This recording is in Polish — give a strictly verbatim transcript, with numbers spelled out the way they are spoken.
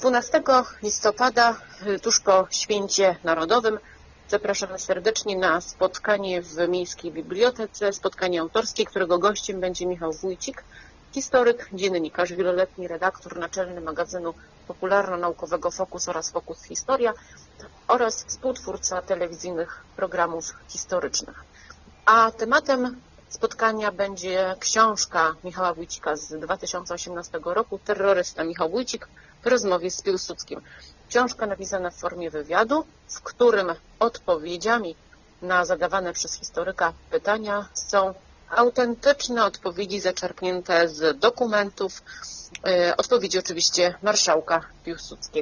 dwunastego listopada, tuż po Święcie Narodowym, zapraszamy serdecznie na spotkanie w Miejskiej Bibliotece, spotkanie autorskie, którego gościem będzie Michał Wójcik, historyk, dziennikarz, wieloletni redaktor naczelny magazynu popularno-naukowego Focus oraz Focus Historia oraz współtwórca telewizyjnych programów historycznych. A tematem spotkania będzie książka Michała Wójcika z dwa tysiące osiemnastego roku, Terrorysta Michał Wójcik w rozmowie z Piłsudskim. Książka napisana w formie wywiadu, w którym odpowiedziami na zadawane przez historyka pytania są autentyczne odpowiedzi zaczerpnięte z dokumentów, odpowiedzi oczywiście marszałka Piłsudskiego.